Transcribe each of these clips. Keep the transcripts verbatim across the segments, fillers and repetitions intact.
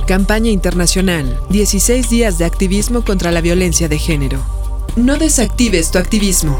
Campaña Internacional. dieciséis días de activismo contra la violencia de género. No desactives tu activismo.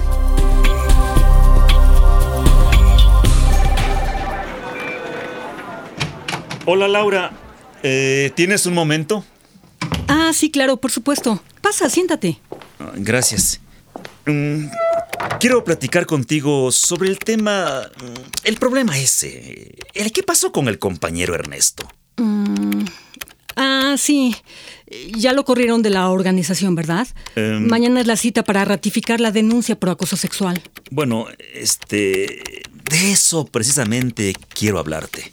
Hola, Laura. Eh, ¿Tienes un momento? Ah, sí, claro, por supuesto. Pasa, siéntate. Gracias. Mm, quiero platicar contigo sobre el tema... El problema ese. El ¿Qué pasó con el compañero Ernesto? Mm, ah, sí. Ya lo corrieron de la organización, ¿verdad? Um, Mañana es la cita para ratificar la denuncia por acoso sexual. Bueno, este... De eso precisamente quiero hablarte.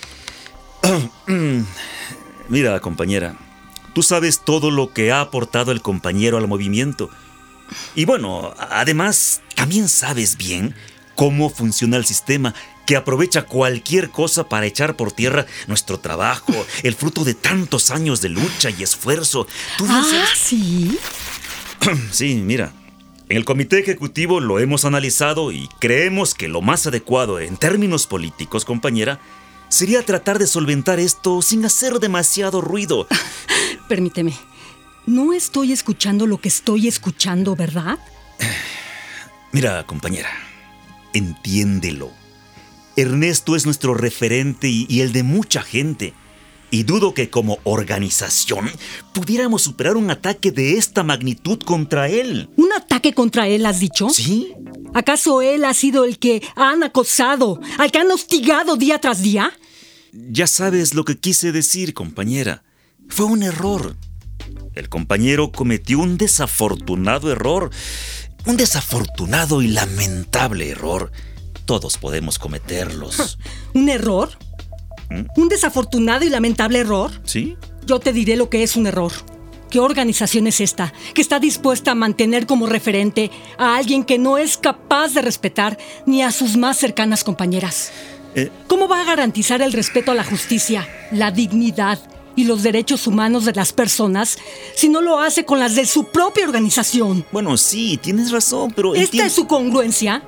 Mira, compañera, tú sabes todo lo que ha aportado el compañero al movimiento. Y bueno, además, también sabes bien cómo funciona el sistema, que aprovecha cualquier cosa para echar por tierra nuestro trabajo, el fruto de tantos años de lucha y esfuerzo. ¿Tú ah, sabes? ¿Sí? Sí, mira, en el comité ejecutivo lo hemos analizado y creemos que lo más adecuado en términos políticos, compañera, sería tratar de solventar esto sin hacer demasiado ruido. Permíteme. No estoy escuchando lo que estoy escuchando, ¿verdad? Mira, compañera, entiéndelo. Ernesto es nuestro referente y, y el de mucha gente. Y dudo que como organización pudiéramos superar un ataque de esta magnitud contra él. ¿Un ataque contra él, has dicho? Sí. ¿Acaso él ha sido el que han acosado, al que han hostigado día tras día? Ya sabes lo que quise decir, compañera. Fue un error. El compañero cometió un desafortunado error. Un desafortunado y lamentable error. Todos podemos cometerlos. ¿Un error? ¿Mm? ¿Un desafortunado y lamentable error? Sí. Yo te diré lo que es un error. ¿Qué organización es esta que está dispuesta a mantener como referente a alguien que no es capaz de respetar ni a sus más cercanas compañeras? Eh. ¿Cómo va a garantizar el respeto a la justicia, la dignidad y los derechos humanos de las personas si no lo hace con las de su propia organización? Bueno, sí, tienes razón, pero... ¿Esta entiendo... es su congruencia?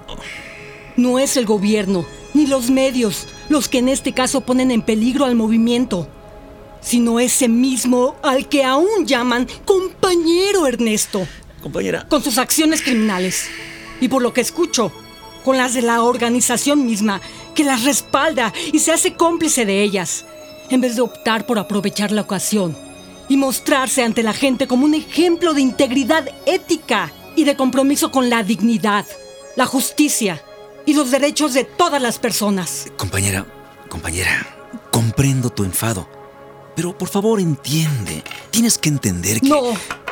No es el gobierno ni los medios los que en este caso ponen en peligro al movimiento, sino ese mismo al que aún llaman compañero Ernesto. Compañera. Con sus acciones criminales. Y por lo que escucho, con las de la organización misma, que las respalda y se hace cómplice de ellas, en vez de optar por aprovechar la ocasión y mostrarse ante la gente como un ejemplo de integridad ética y de compromiso con la dignidad, la justicia y los derechos de todas las personas. Compañera, compañera, comprendo tu enfado. Pero por favor entiende, tienes que entender que... No,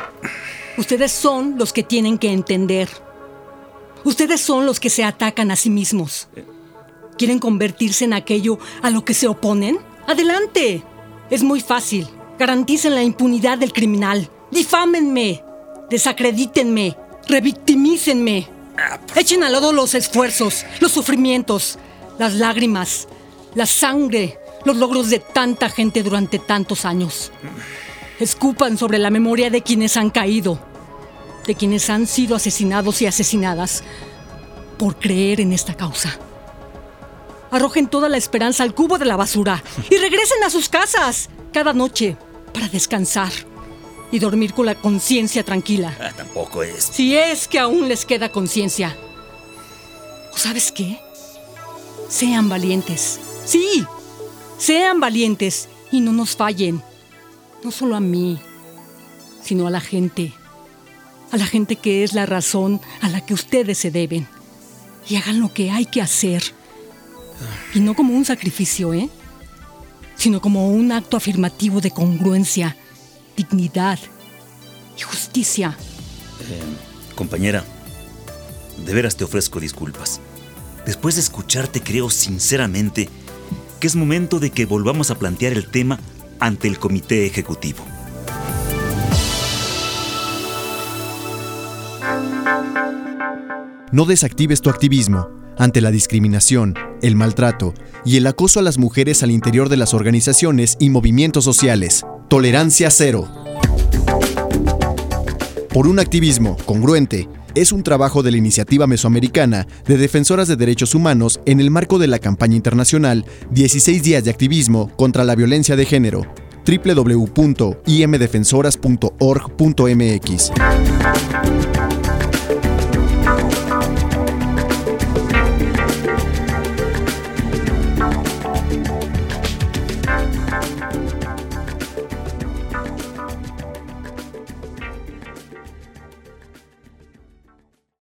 ustedes son los que tienen que entender. Ustedes son los que se atacan a sí mismos. ¿Quieren convertirse en aquello a lo que se oponen? ¡Adelante! Es muy fácil. Garanticen la impunidad del criminal. Difámenme, desacredítenme, revictimícenme. Echen al lodo los esfuerzos, los sufrimientos, las lágrimas, la sangre, los logros de tanta gente durante tantos años. Escupan sobre la memoria de quienes han caído, de quienes han sido asesinados y asesinadas por creer en esta causa. Arrojen toda la esperanza al cubo de la basura y regresen a sus casas cada noche para descansar y dormir con la conciencia tranquila. Ah, tampoco es... Si es que aún les queda conciencia. ¿O sabes qué? Sean valientes. Sí, sean valientes y no nos fallen. No solo a mí, sino a la gente. A la gente que es la razón a la que ustedes se deben. Y hagan lo que hay que hacer. Y no como un sacrificio, ¿eh? Sino como un acto afirmativo de congruencia, dignidad y justicia. Eh, compañera, de veras te ofrezco disculpas. Después de escucharte, creo sinceramente que es momento de que volvamos a plantear el tema ante el comité ejecutivo. No desactives tu activismo ante la discriminación, el maltrato y el acoso a las mujeres al interior de las organizaciones y movimientos sociales. Tolerancia cero. Por un activismo congruente es un trabajo de la Iniciativa Mesoamericana de Defensoras de Derechos Humanos en el marco de la campaña internacional dieciséis días de activismo contra la violencia de género. w w w punto i m defensoras punto org punto m x.